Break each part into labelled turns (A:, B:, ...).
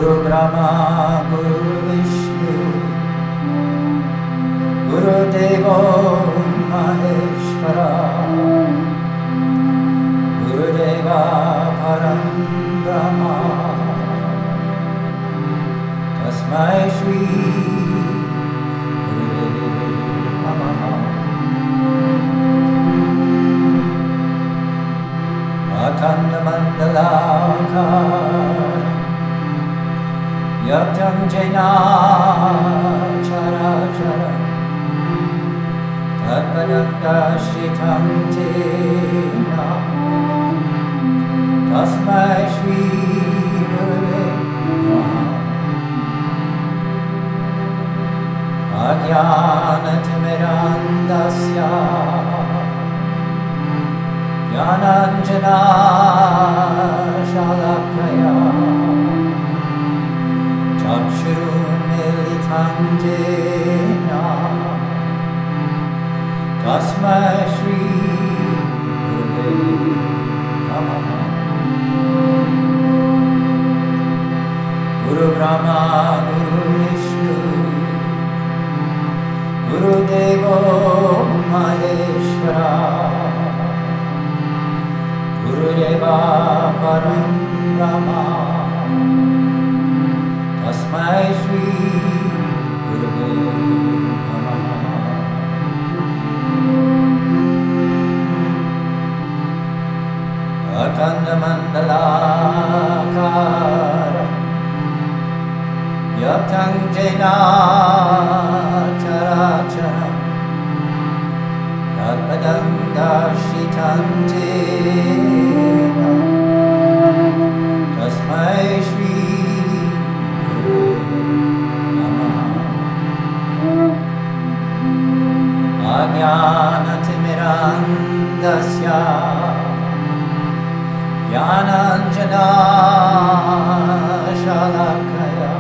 A: Guru Brahma, Guru Vishnu, Guru Devo Maheshwara, Guru Deva Param Brahma, Tasmai Shri Gurave Namaha. Akanda Mandalakar Yaptam Jena Chara Chara Tatpadanga Shritam Tena Tasmai Shri Gurave Namaha. Ajnanatimirandasya Jnananjana Shalakaya Chakshurumilitam Jena Tasmai Shri Gurave Namaha. Guru Brahma, Guru Vishnu, Guru Devo Maheshwara, Guru Deva Param Brahma, Tasmai Shri Gurave Namaha. Akanda Mandalakara Yaptam Jena Chara Chara Tatpadanga Shritam Tena Tasmai Shri Gurave Namaha. Ajnanatimirandasya Jnananjana Shalakaya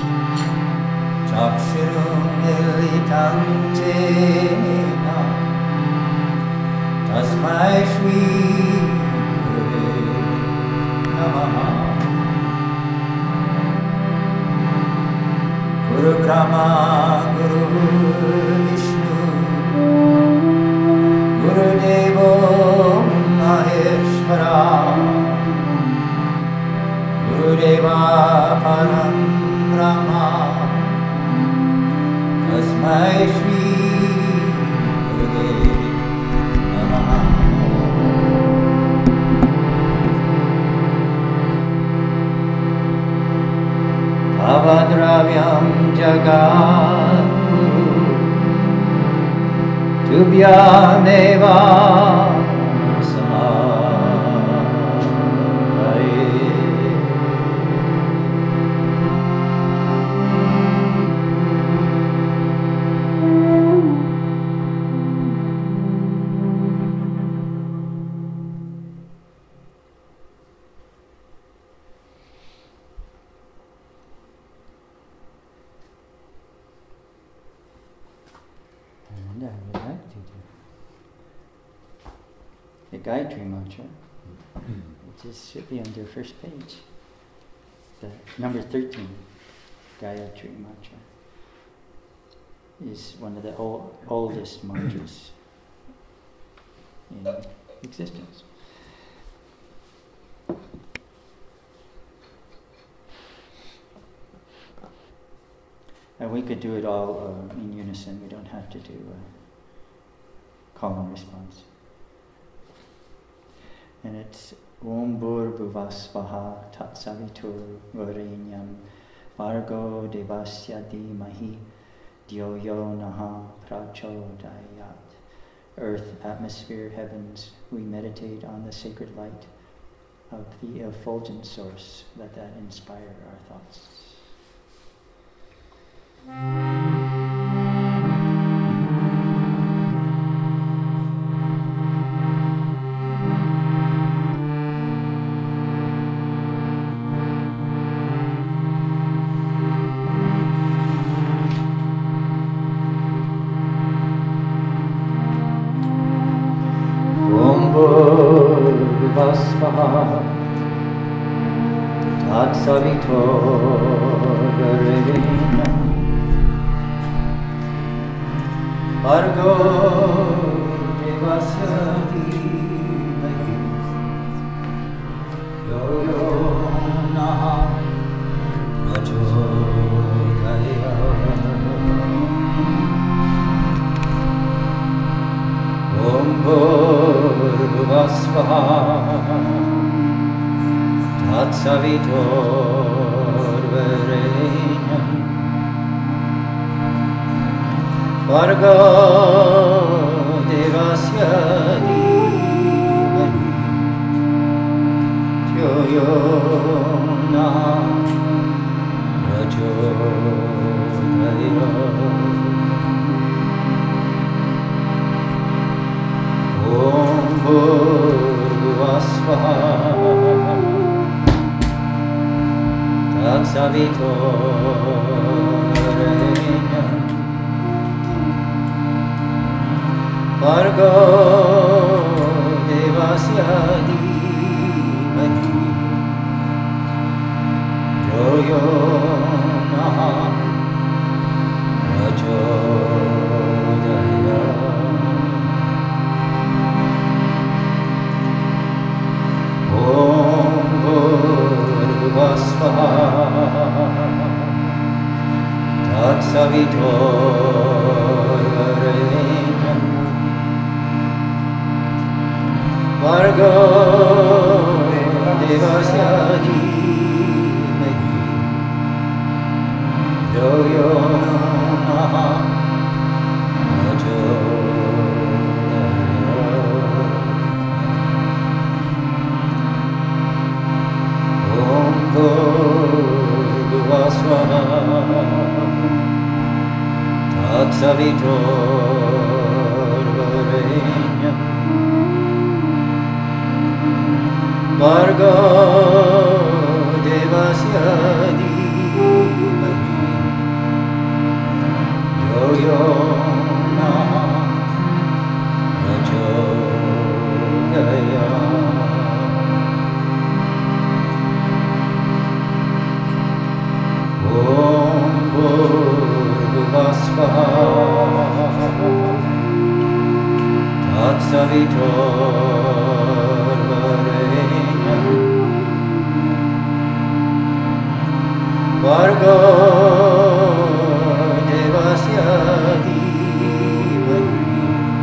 A: Chakshurumilitam Jena Tasmai Shri Gurave Namaha. Guru Brahma, Guru Vishnu, Guru Devo Maheshwara, Guru Deva Param Brahma, Tasmai Shri Gurave Namaha. Avadravyam Jagat Guru Tubhyameva And I would like to do the Gayatri Mantra, which should be on the first page. The number 13, Gayatri Mantra, is one of the oldest mantras in existence. And we could do it all in unison. We don't have to do call and response. And it's Om Bhurvuvasvaha Tatsavitur Varenyam Bhargo Devasya Dhimahi Dhyo Yo Naha Prachodayat. Earth, atmosphere, heavens, we meditate on the sacred light of the effulgent source. Let that inspire our thoughts. Om Bhurvuvasvaha Tatsavitorvarenyam Bhargo devasya dhimahi yo yo naha prachodayam Om Bhurvasvaha Tatsavitorvarenyam Bhargo devasya dhimahi yo yo naha prachodayam Om Bhurvasvaha Tatsavitorvarenyam Bhargo devasya dhimahi yo yo naha prachodayam Om Bhurvasvaha Tatsavitorvarenyam Bhargo devasya dhimahi yo yo naha prachodayam Om Bhurvasvaha Tatsavitorvarenyam Bhargo devasya dhimahi yo yo naha prachodayam Om Bhurvasvaha Tatsavitorvarenyam Bhargo devasya dhimahi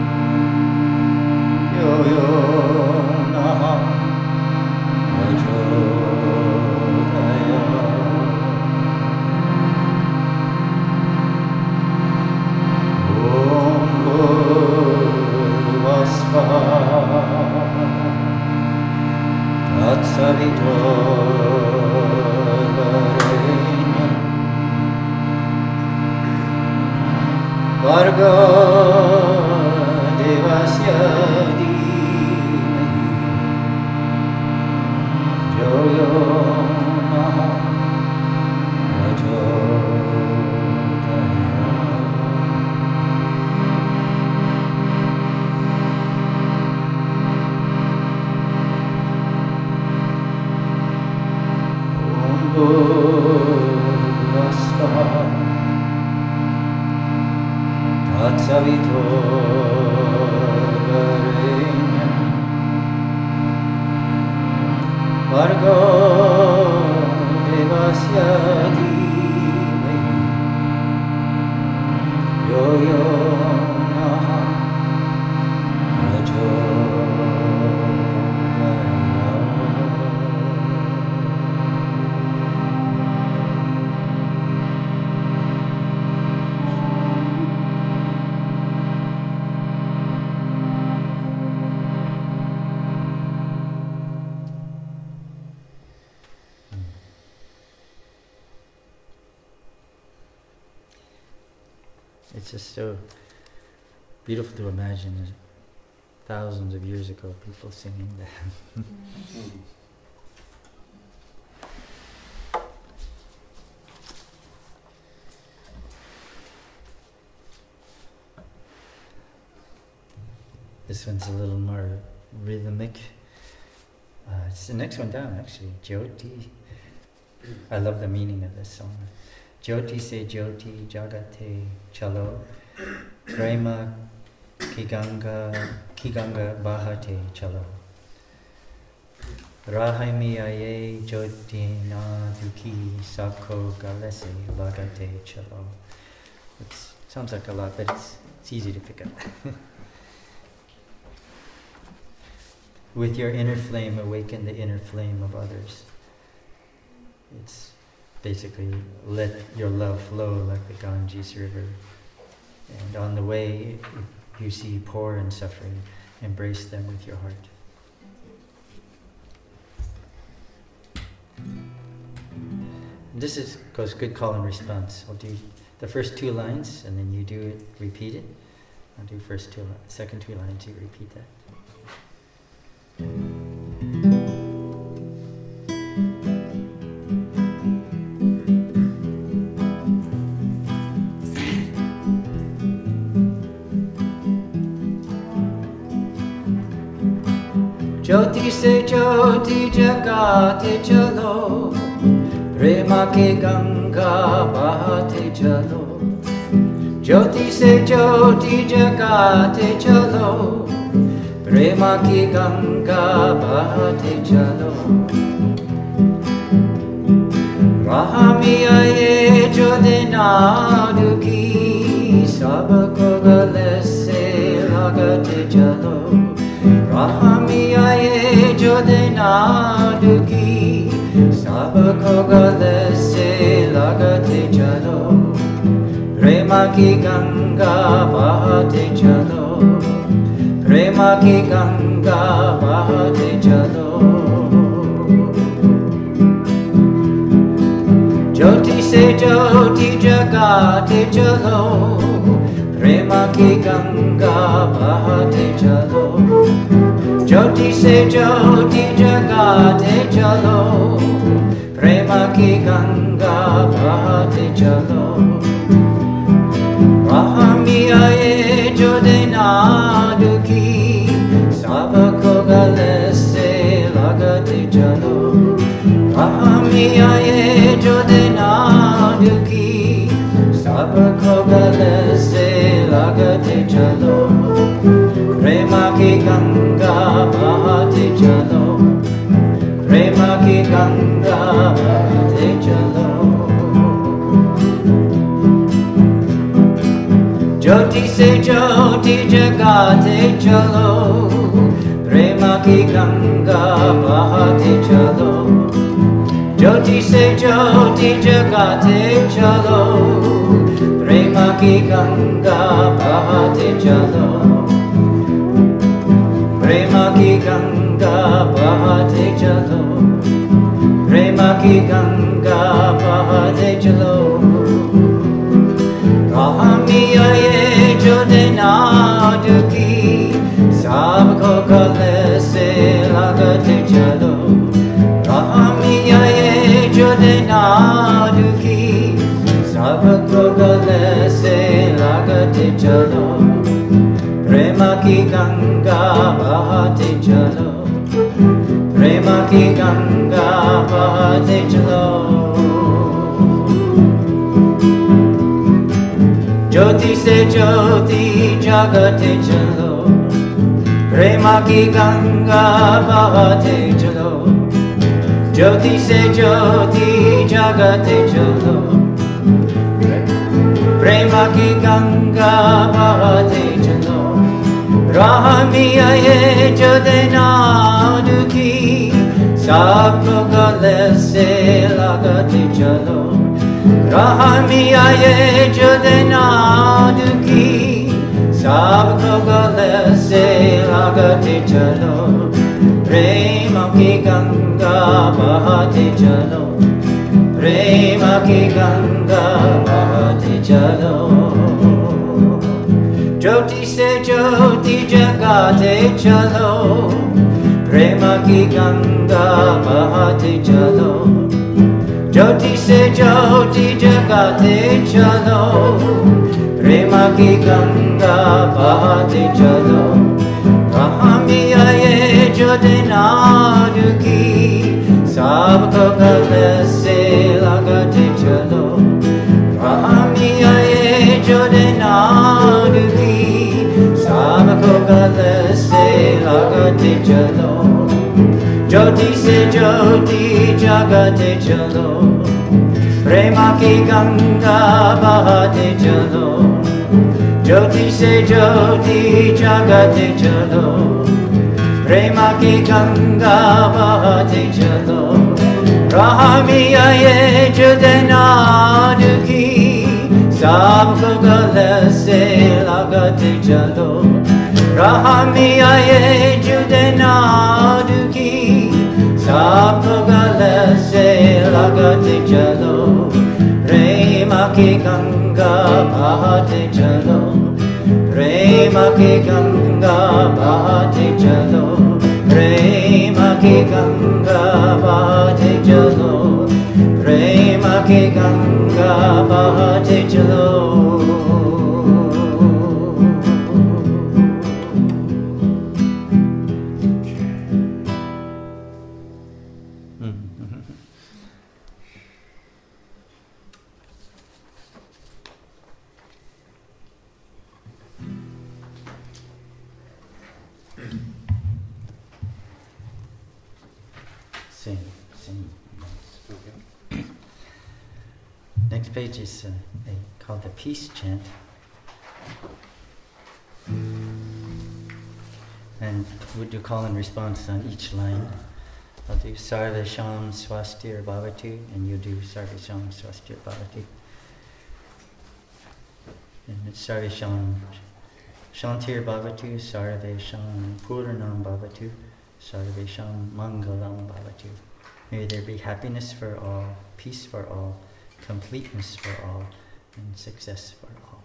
A: yo yo naha prachodayam Om Bhurvasvaha Tatsavitorvarenyam Bhargo devasya dhimahi yo yo naha prachodayam Om Bhurvasvaha Tatsavitorvarenyam Bhargo devasya dhimahi yo yo naha It's just so beautiful to imagine thousands of years ago people singing that. This one's a little more rhythmic. It's the next one down, actually. Jyoti. I love the meaning of this song. Jyoti se jyoti jagate chalo, prema ki ganga bahate chalo. Rahai mi aye jyoti na duki sako galese lagate chalo. It sounds like a lot, but it's easy to pick up. With your inner flame, awaken the inner flame of others. It's basically let your love flow like the Ganges River. And on the way, if you see poor and suffering, embrace them with your heart. This goes good call and response. I'll do the first two lines, and then you do it, repeat it. I'll do second two lines, you repeat that. Jyoti se jyoti jagate chalo, prema ke ganga bahate chalo. Jyoti se jyoti jagate chalo, prema ki ganga bahate chalo. Rahami aye jodena duki, sabko gale se lagate chalo. Rahami aye jodena duki, sabko gale se lagate chalo. Prema ki ganga bahate chalo, prema ki ganga bahate chalo. Jyoti se jyoti jagate chalo, prema ki ganga bahate chalo. Jyoti se jyoti jagate chalo, prema ki ganga bahate chalo. Rahami aye jodena duki, sabko gale se lagate chalo. Rahami aye jodena duki, sabko gale se lagate chalo. Prema ki ganga bahate chalo, prema ki ganga bahate chalo. Jyoti se jyoti jagate chalo, prema ki ganga bahate chalo. Jyoti se jyoti jagate chalo, prema ki ganga bahate chalo. Prema ki ganga bahate chalo, prema ki ganga bahate chalo. Rahami aye jodena duki, sabko gale se lagate chalo. Rahami aye jodena duki, sabko gale se lagate chalo. Prema ki ganga bahate chalo, prema ki ganga bahate chalo. Jyoti se jyoti jagate chalo, prema ki ganga bahate chalo. Jyoti se jyoti jagate chalo, prema ki ganga bahate chalo. Rahami aye jodena duki, sabko gale se lagate chalo. Rahami aye jodena duki, sabko gale se lagate chalo. Prema ki ganga bahate chalo, prema ki ganga bahate chalo. Jyoti se jyoti jagate chalo, prema ki ganga bahate chalo. Jyoti se jyoti jagate chalo, prema ki ganga bahate chalo. Rahami aye jodena duki, sabko gale se jagate chalo Jyoti se jyoti jagate chalo Prema ki ganga bahate chalo Jyoti se jyoti jagate chalo Prema ki ganga bahate chalo Rahami aye judena duki Sabko gale se lagate chalo Rahami aye judena duki Sabko gale se lagate chalo Prema ki ganga bahate chalo Prema ki ganga bahate chalo Prema ki ganga bahate chalo Prema ki ganga bahate chalo Next page is called the Peace Chant. And we'll do call and response on each line. I'll do Sarva Sham Swastir Bhavatu, and you do Sarva Sham Swastir Bhavatu. And it's Sarva Sham Shantir Bhavatu, Sarva Sham Purnam Bhavatu, Sarva Sham Mangalam Bhavatu. May there be happiness for all, peace for all, completeness for all, and success for all.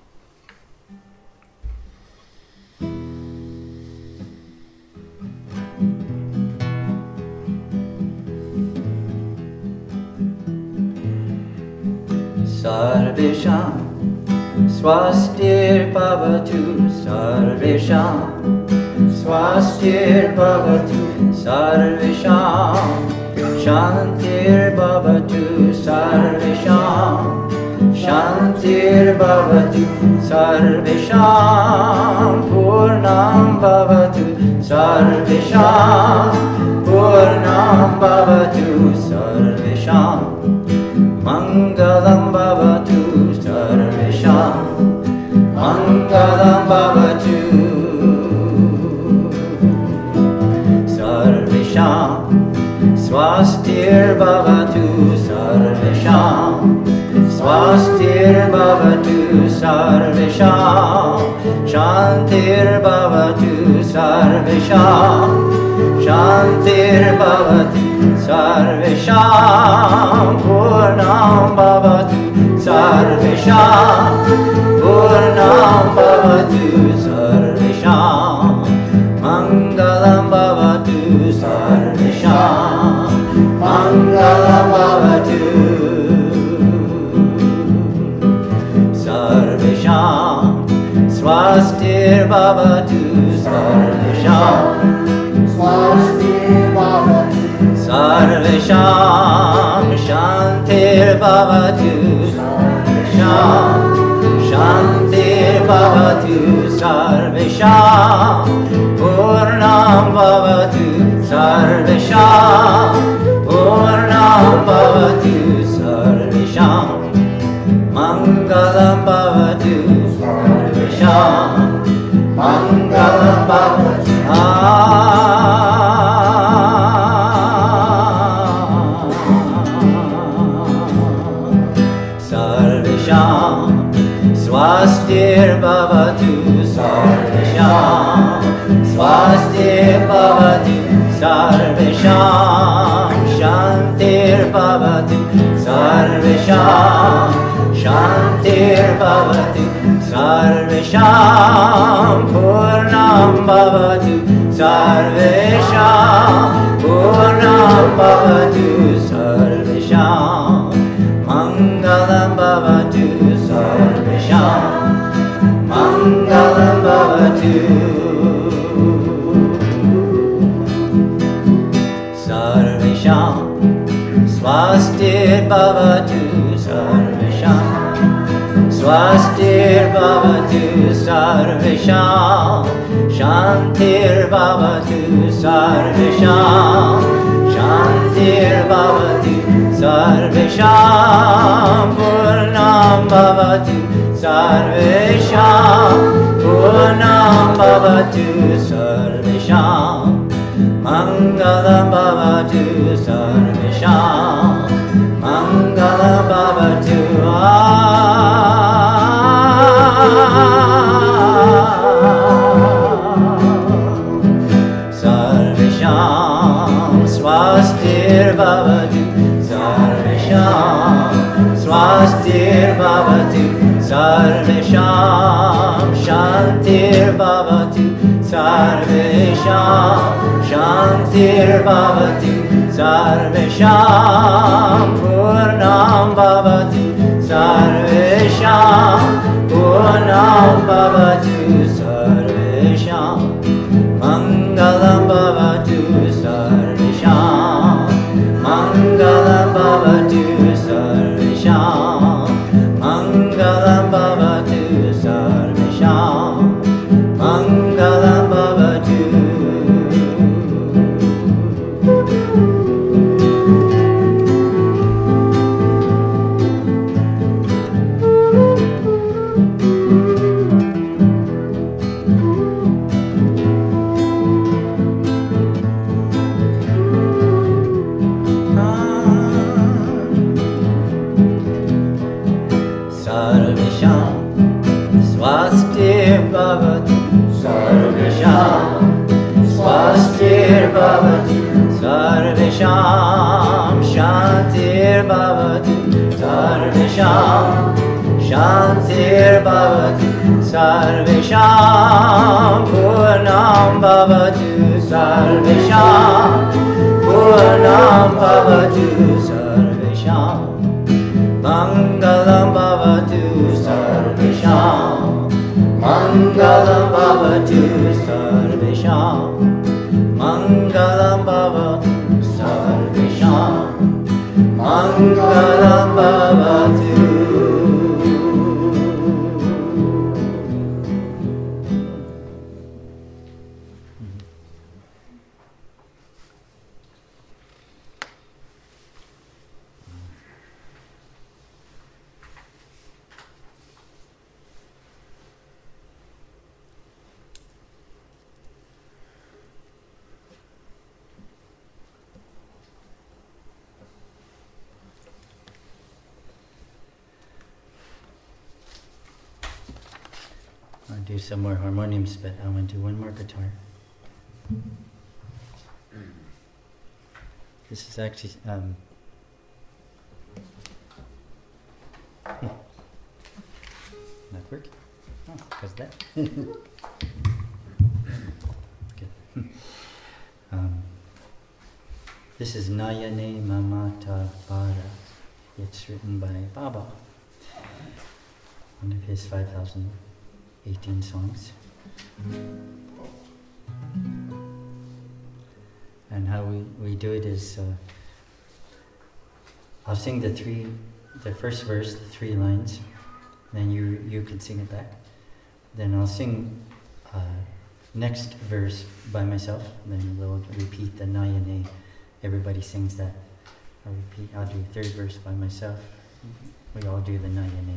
A: Sarvesham Swastir Bhavatu, Sarvesham Swastir Bhavatu, Sarvesham Shantir Bhavatu, Sarvesham Shantir Bhavatu, Sarvesham Purnam Bhavatu, Sarvesham Purnam Bhavatu, Sarvesham Mangalam Bhavatu, Sarvesham Mangalam Bhavatu, Sarvesham Swastir Bhavatu, Sarvesham Swastir Bhavatu, Sarvesham Shantir Bhavatu, Sarvesham Shantir Bhavatu, Sarvesham Purnam Bhavatu, Sarvesham Purnam Bhavatu, Sarvesham Mangalam Bhavatu, Sarvesham Mangalam Bhavatu, Sarvesham Swastir Bhavatu, Sarvesham Swastir Bhavatu, Sarvesham Shantir Bhavatu, Sarvesham Shantir Bhavatu, Sarvesham Purnam Bhavatu, Sarvesham Purnam Bhavatu, Sarvesham Mangalam Bhavatu, Sarvesham Mangalam Bhavatu. Sarvesham Swastir Bhavatu, Sarvesham Swastir Bhavatu, Sarvesham Shantir Bhavatu, Sarvesham Shantir Bhavatu, Sarvesham Purnam Bhavatu, Sarvesham Purnam Bhavatu, Sarvesham Mangalam Bhavatu, Sarvesham Mangalam Bhavatu, Sarvesham Swastir Bhavatu, Sarvesham Swastir bhavatu sarvesham, Shantir bhavatu sarvesham, Shantir bhavatu sarvesham, Purnam bhavatu sarvesham, Purnam bhavatu sarvesham, Mangalam bhavatu sarvesham, Mangalam bhavatu Sarvesham Swastir bhavatu Sarvesham Swastir bhavatu Sarvesham Shantir bhavatu Sarvesham Shantir bhavatu Sarvesham Purnam bhavatu Sarvesham Purnam bhavatu Sarvesham Mangalam bhavatu Sarvesham Mangalam bhavatu Sarvesham Mangalam bhavatu Sarvesham Mangalam bhavatu Swastir bhavatu sarvesham Swastir bhavatu sarvesham Shantir bhavatu sarvesham Shantir bhavatu sarvesham Purnam bhavatu sarvesham Purnam bhavatu sarvesham Mangalam bhavatu sarvesham Mangalam bhavatu sarvesham Mangalam bhavatu sarvesham Mangalam bhavatu I'll do some more harmoniums, but I want to do one more guitar. This is actually not working. Oh, how's that? Okay. This is Nayane Mamata Para. It's written by Baba, one of his 5,018 songs. And how we do it is, I'll sing the first verse, the 3 lines, then you can sing it back. Then I'll sing next verse by myself, then we'll repeat the Nayane. Everybody sings that. I'll do 3rd verse by myself. We all do the Nayane.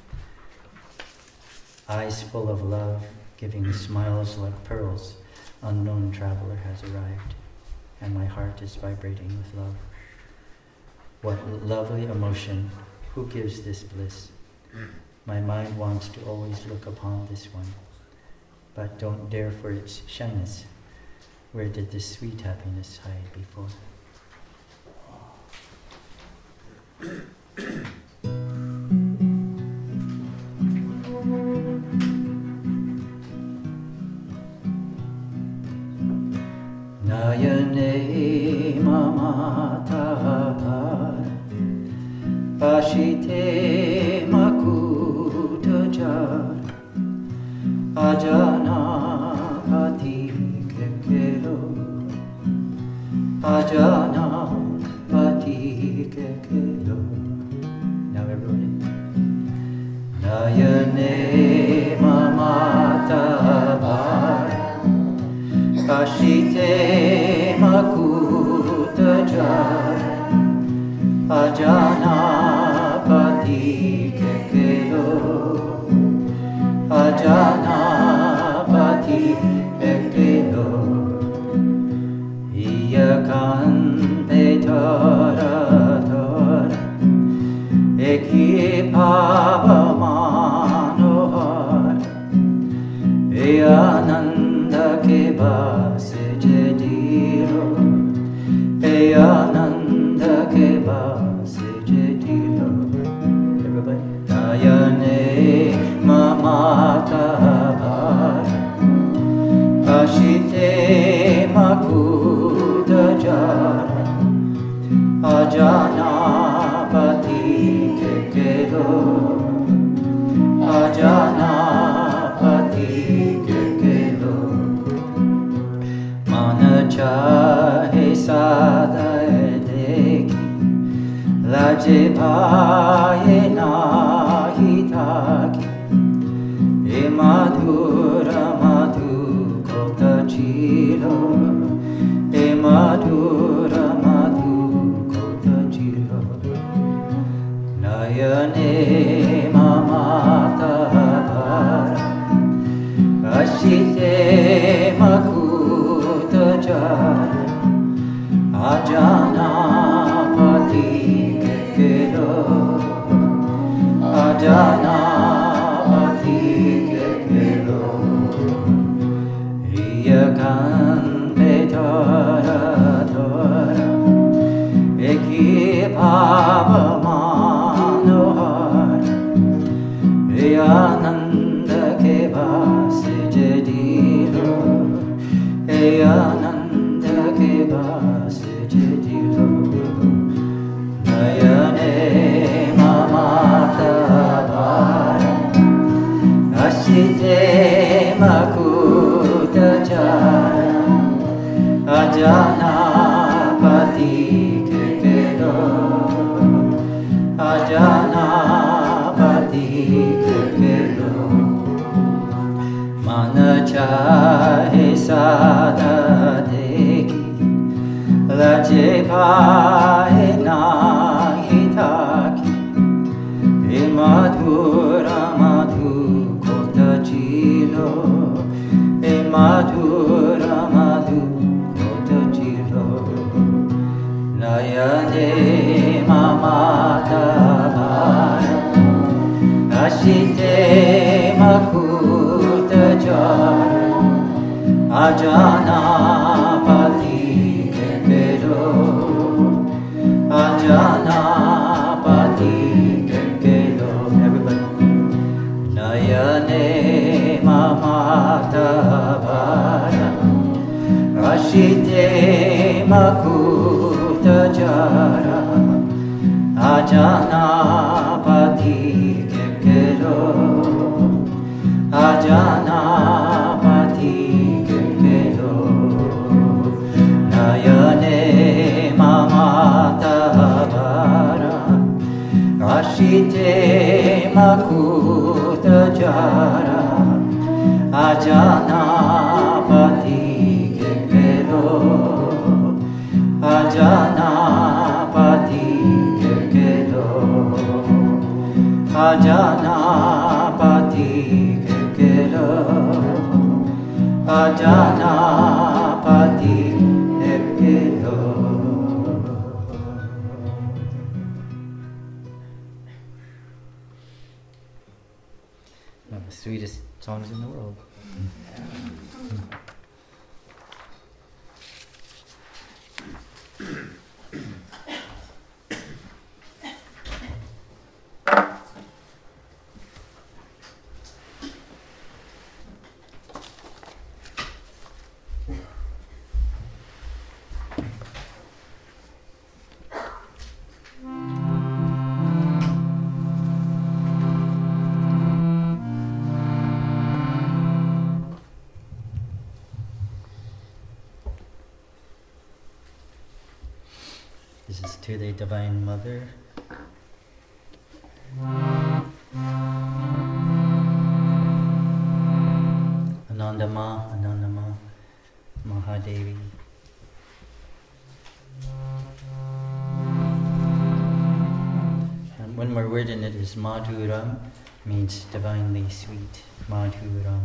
A: Eyes full of love, giving smiles like pearls, unknown traveler has arrived, and my heart is vibrating with love. What lovely emotion, who gives this bliss? My mind wants to always look upon this one, but don't dare for its shyness. Where did this sweet happiness hide before? Nayane mamata Pashite makutajar Ajana pati kekero Ajana pati kekero. Now everybody. Nayane mamata bhara Kashite makuta jara Ajanapati kekelo Ajanapati kekelo Iyakan petara tora Ekipava manohar Eyananda keba sejediro Eyananda keba sejediro Everybody Nayane mamata bhara Kashite makuta jara Ajanapati kekelo Ajanapati kekelo Mana chahe sadaya deki Laje bhaye nahi taki E madhura madhu kota chilo E madhura madhu kota chilo Nayane mamata bhara Ashite makuta jara Ajanapati kekelo Ajanapati kekelo Iyakan petara tora Ekipava manohar Eyananda keba sejediro Eyananda keba sejediro Nayane mamata bhara Ashite makuta jara Ajanapati kekelo Ajanapati kekelo Mana chahe sada deki Laje bhaye nahi taki E madhura madhu kota chilo E madhura madhu kota chilo Nayane mamata bhara Ashite makuta jara Ajanapati kekelo Ajanapati kekelo Everybody Nayane mamata bhara Ashite makuta jara Ajanapati kekelo Ajanapati kekelo Nayane mamata bhara Ashite makuta jara Ajanapati kekelo Ajanapati kekelo Ajanapati kekelo Ajanapati kekelo One of the sweetest songs in the world. This is to the Divine Mother. one more word in it is Madhuram, means divinely sweet. Madhuram.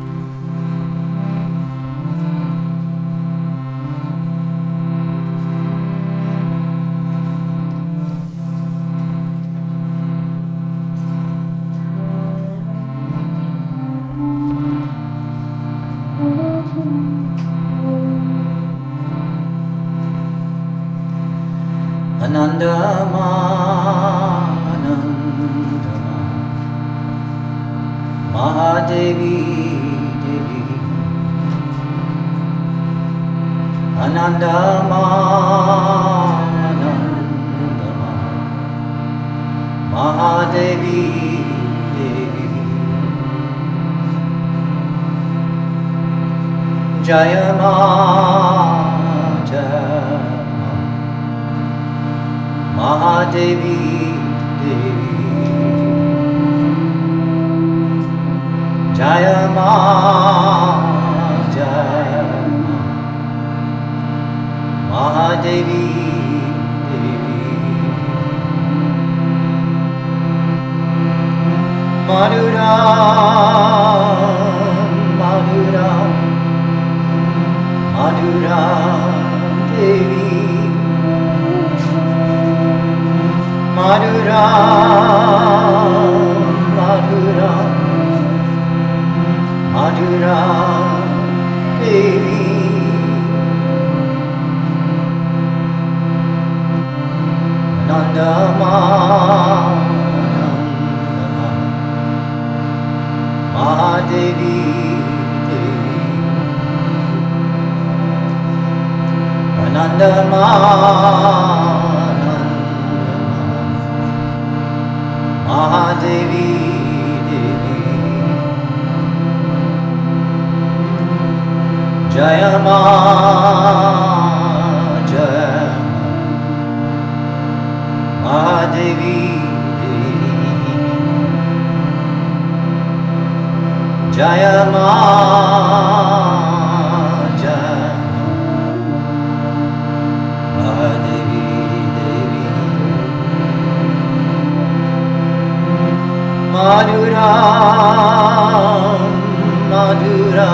A: Anandama, Anandama, Mahadevi, Devi, Anandama, Anandama, Mahadevi, Devi, Jayama, Jayama, Mahadevi, Devi, Jayama, Jayama, Mahadevi, Devi, Madhura, Madhura, Madhura, Devi, Madhura, Madhura, Madhura, Devi, Anandama, Anandama, Mahadevi, Devi, Anandama, Mahadevi, Devi, Jayama, Jayama, Mahadevi, Devi, Jayama, Jayama, Mahadevi, Madhura, Madhura,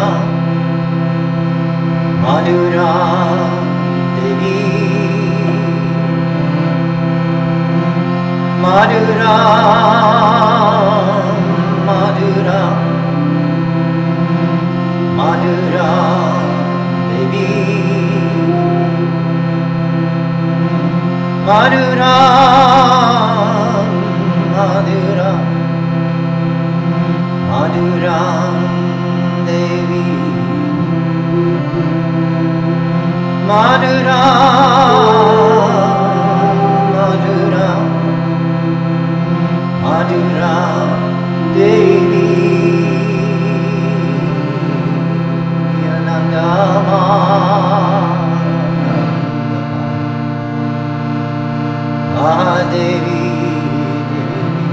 A: Madhura, Devi, Madhura, Madhura, Madhura, Devi, Madhura, Madhura, Madhura, Devi, Madhura, Madhura, Madhura, Devi, Anandama, Mahadevi, Devi,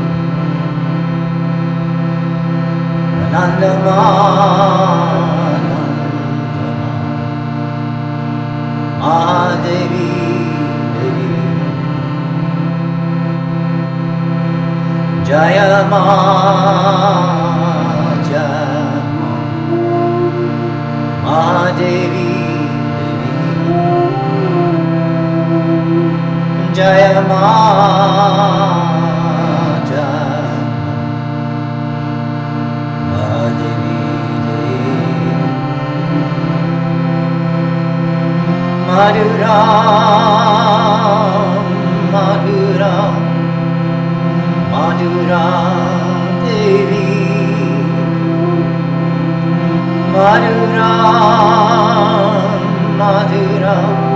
A: Anandama, Anandama, Mahadevi, Devi, Jayama, Jayama, Mahadevi, Devi, Jayama, Jayama, Mahadevi, Devi, Madhura, Madhura, Madhura, Devi, Madhura, Madhura,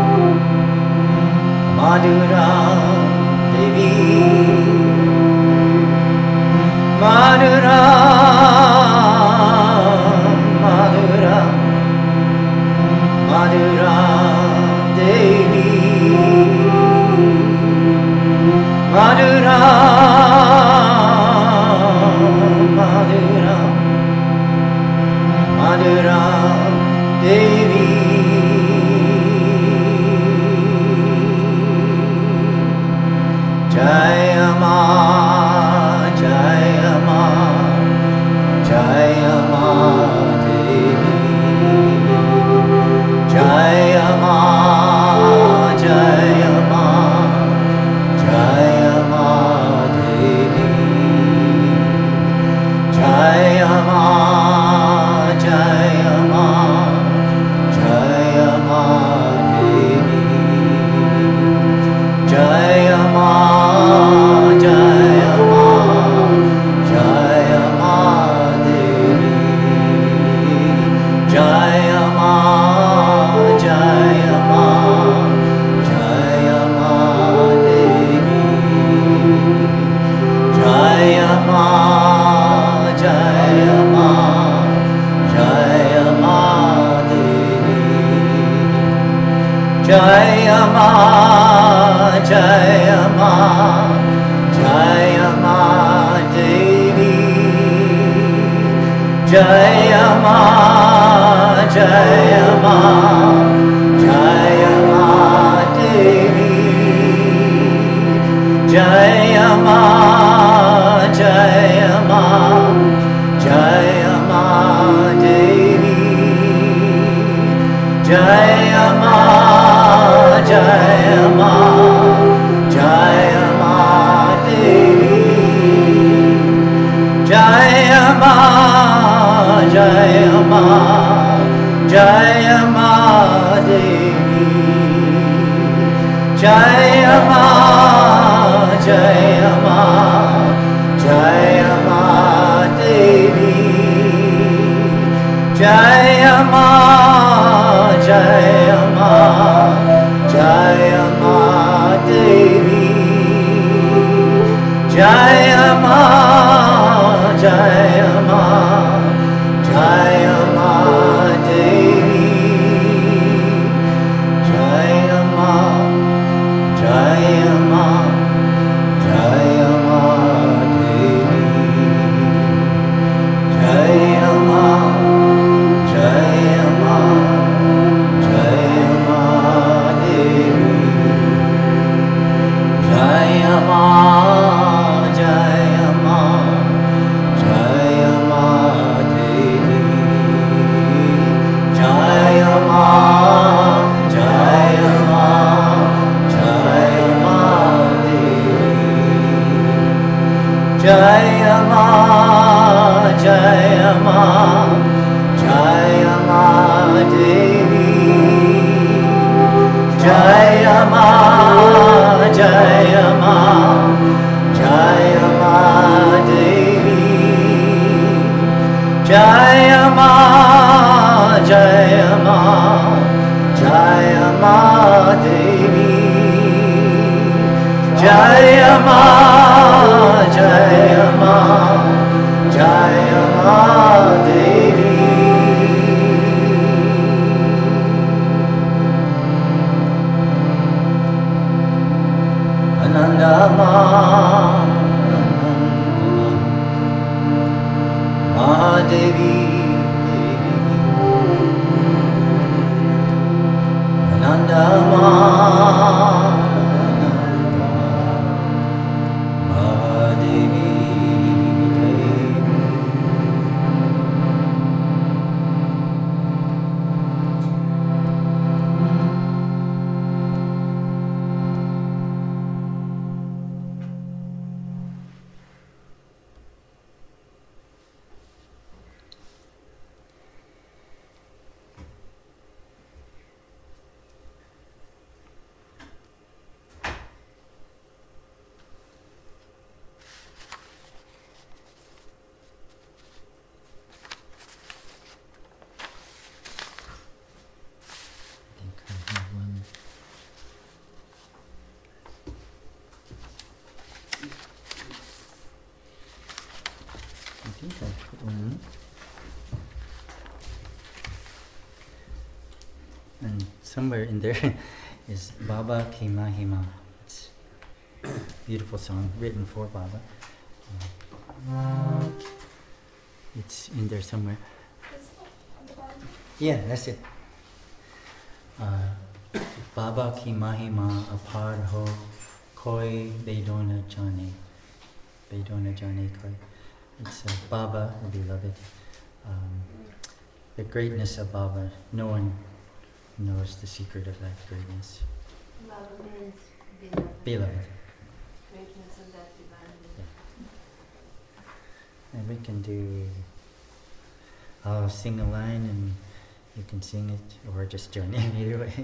A: Madhura, Devi, Madhura, Madhura, Madhura, Devi, Madhura, Madhura, Madhura, Devi, Jayama. Ma, Jaya Ma, Jaya Ma Devi, Jaya Ma, Jaya Ma, Jaya Ma Devi, Jaya Ma, Jaya Ma, Jaya Ma Devi, Jaya Ma, Jaya Ma, Jaya Ma Devi, Jaya Ma, Jaya Ma, Jaya Ma Devi, Jaya Ma, Jaya Ma, Jaya Ma Devi, Jaya Ma, Jaya Ma, Jaya Ma Devi, Jaya Ma, Jaya Ma, Jaya Ma Devi, Jaya Ma, Jaya Ma, Jaya Ma Devi, Jaya Ma, Jaya Ma, Jaya Ma Devi, Jaya Ma, Jaya Ma, Jaya Ma Devi, Jaya Ma, Jaya Ma, Jaya Ma Devi, Jaya Ma, Jaya Ma, Jaya Ma Devi, Jaya Ma, Jaya Ma, Jaya Ma Devi, Jaya Ma, Jaya Ma, Jaya Ma Devi, Jaya Ma, Jaya Ma, Jaya Ma Devi. Ananda Ma, Mahadevi, Ananda Ma, Mahadevi, I think I put one. And somewhere in there is Baba Ki Mahima. It's a beautiful song written for Baba. It's in there somewhere. Yeah, that's it. Baba Ki Mahima apar ho koi bedona jane. Bedona jane koi. It's Baba, the beloved. The greatness of Baba. No one knows the secret of that greatness.
B: Baba means beloved.
A: Beloved.
B: Greatness of that divinity.
A: Yeah. And we can do. I'll sing a line and you can sing it, or just join in either way.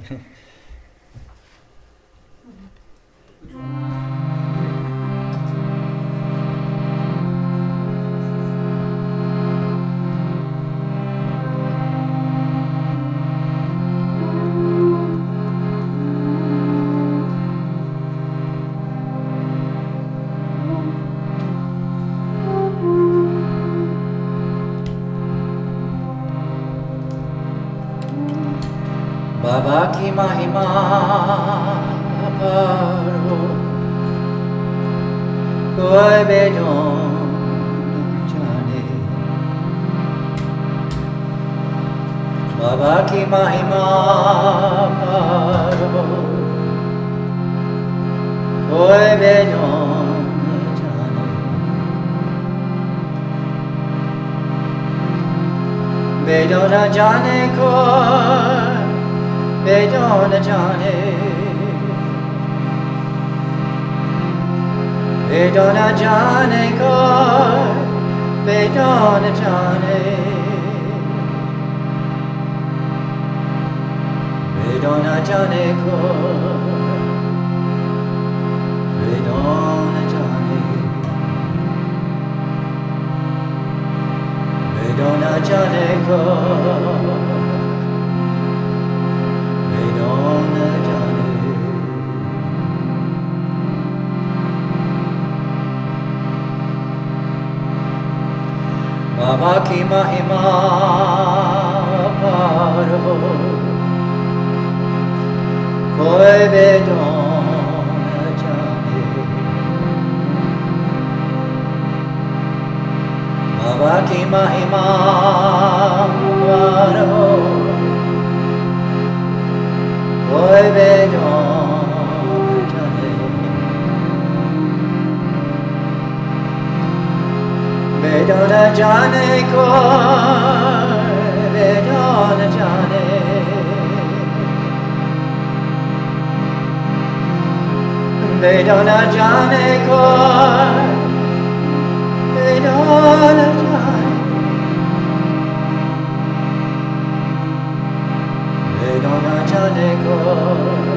A: Baba ki mahima paro koi bedon jane. Baba ki mahima paro koi bedon jane. Bedona jane koi bedona jane. Bedona jane koi bedona jane. Bedona jane koi bedona jane. Bedona jane koi bedona jane. Baba ki mahima paro koi bedona jane. Baba ki mahima paro koi bedona jane. Bedona jane koi bedona jane. Bedona jane koi bedona jane. Bedona jane koi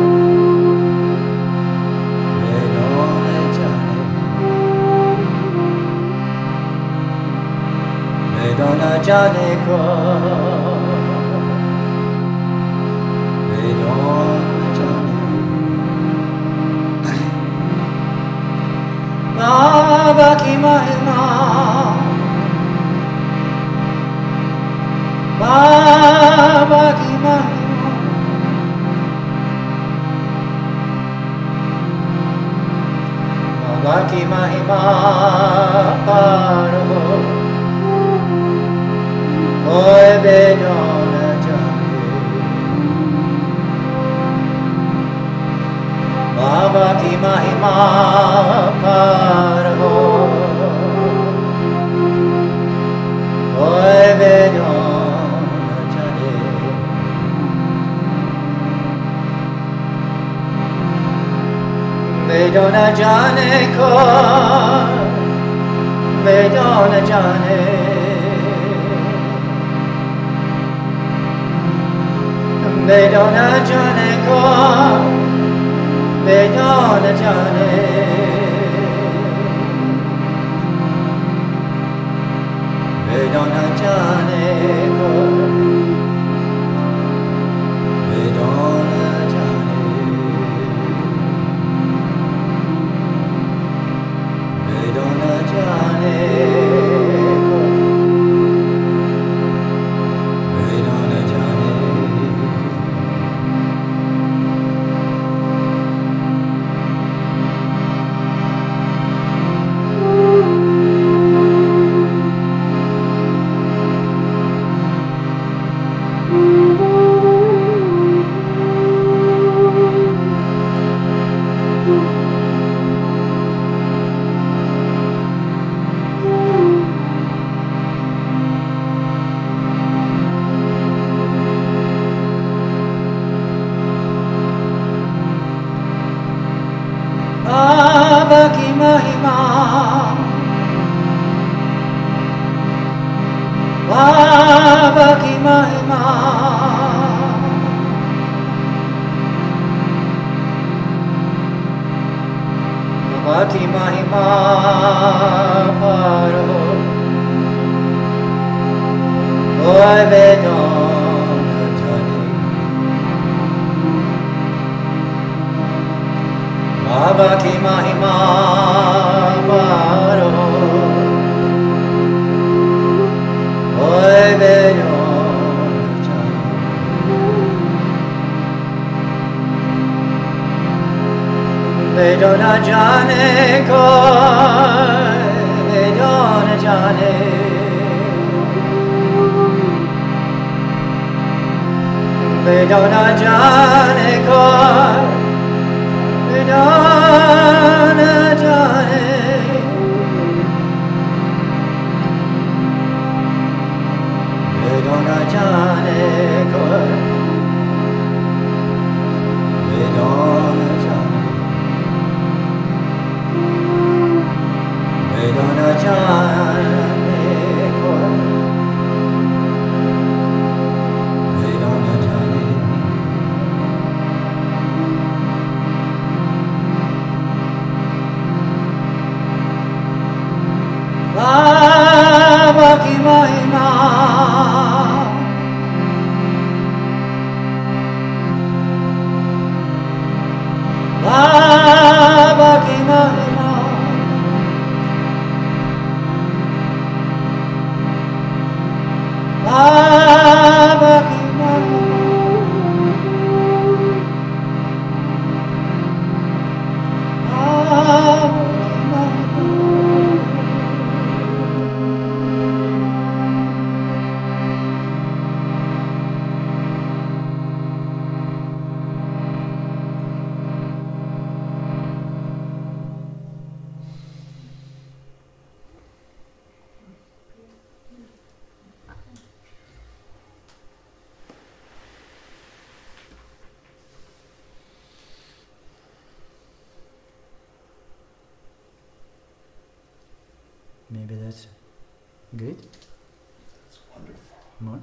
A: bedona jane. Bedona jane koi bedona jane. Baba ki mahima, Baba ki mahima, Baba ki mahima paro koi bedona jane. Baba ki mahima paro koi bedona jane. Bedona jane koi bedona jane. Bedona jane koi bedona jane. Bedona jane koi bedona jane. Bedona jane koi bedona jane. Baba ki mahima, Baba ki mahima, Baba ki mahima paro koi bedona jane. Baba ki mahima paro koi bedona jane. Vedana jane kar, vedana jane, vedana jane kar, vedana jane, vedana jane kar. Baba ki mahima, Baba ki mahima, Baba ki mahima, Baba ki mahima. Maybe that's good?
C: That's wonderful.
A: More?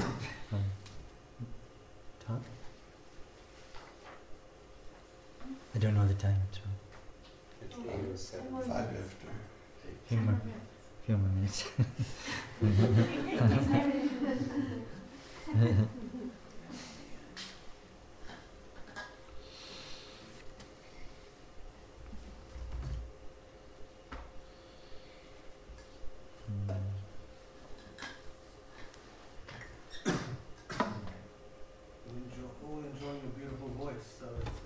A: Talk? I don't know the time, so
C: It's 8:07, 5 after 8.
A: few more minutes.
C: We're enjoying your beautiful voice, so it's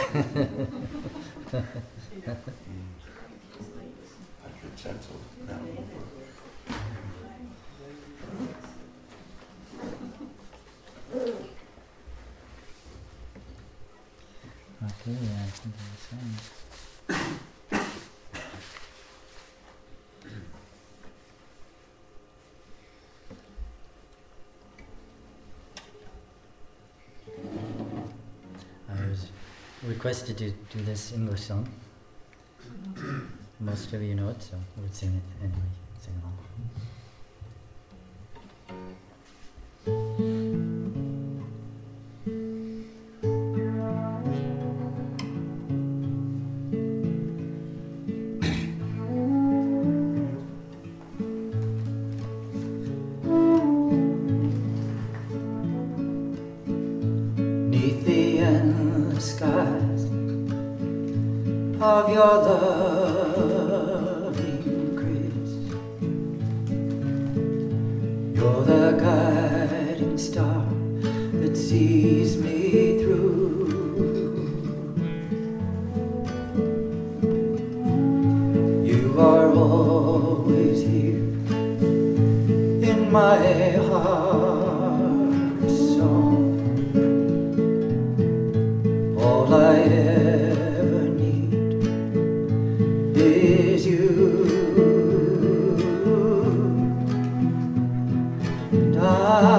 C: like you're gentle now.
A: Okay, yeah, I think that's fine. I was requested to do this English song. Most of you know it, so we'll sing it anyway. Sing along. Skies of your loving grace, you're the guiding star that sees me through. You are always here in my heart's song. All I ever need is you, and I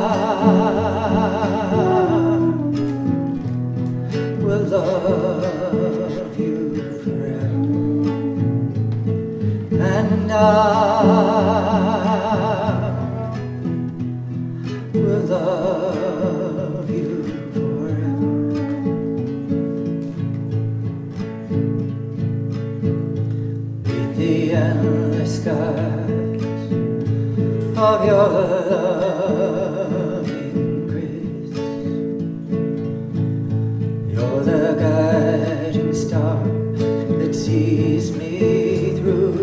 A: will love you forever, and I will love you forever. The endless skies of your loving grace, you're the guiding star that sees me through.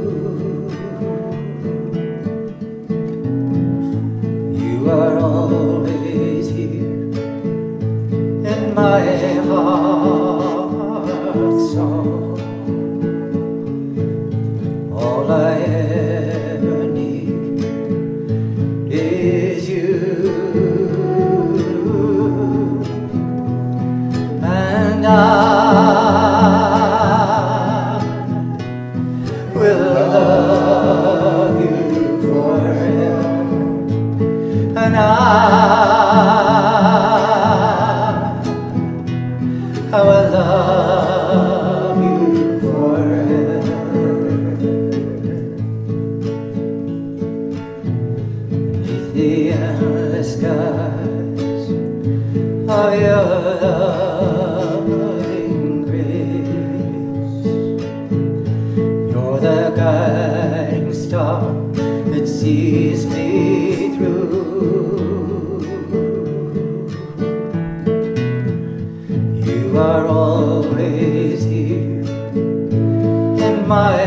A: You are always here in my heart's song. All I ever need is you, and I will love you forever, and I will love you forever. Beneath the endless skies of your loving grace, you're the guiding star that sees me through. You are always here in my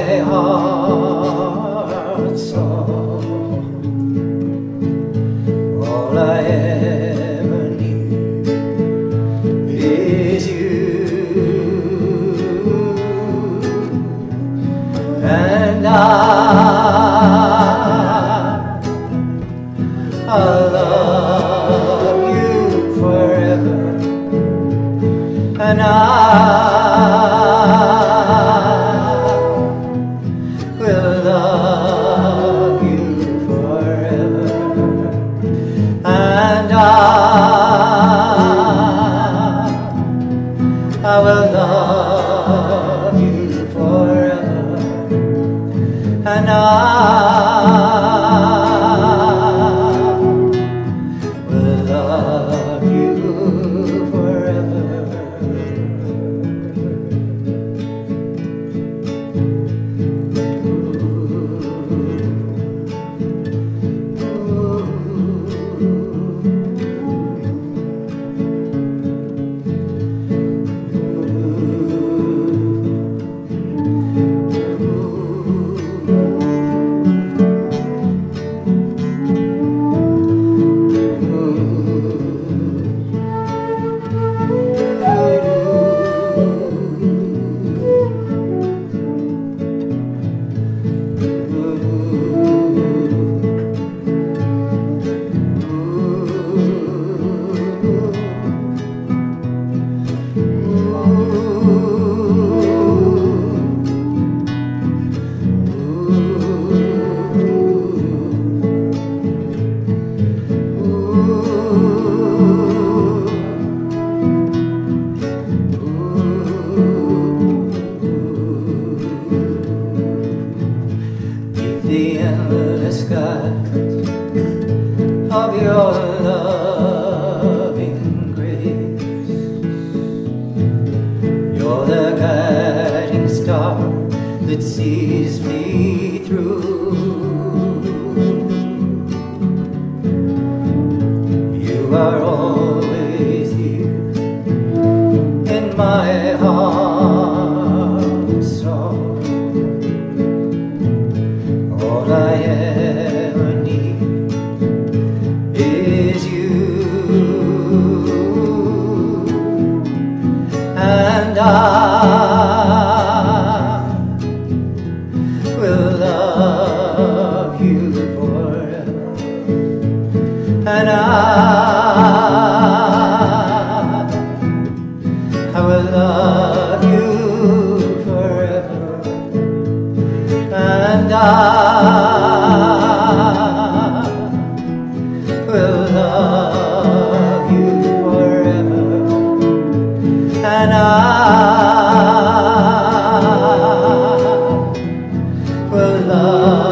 A: heart's song. All I ever need is you, and I'll love you forever, and I will love you forever, and I will love you forever, and I will love you forever. The endless skies of your loving grace, you're the guiding star that sees me through. You are always here in my heart's song. All I ever need is you, and I will love you forever, and I will love you forever, and I will love you forever, and I will love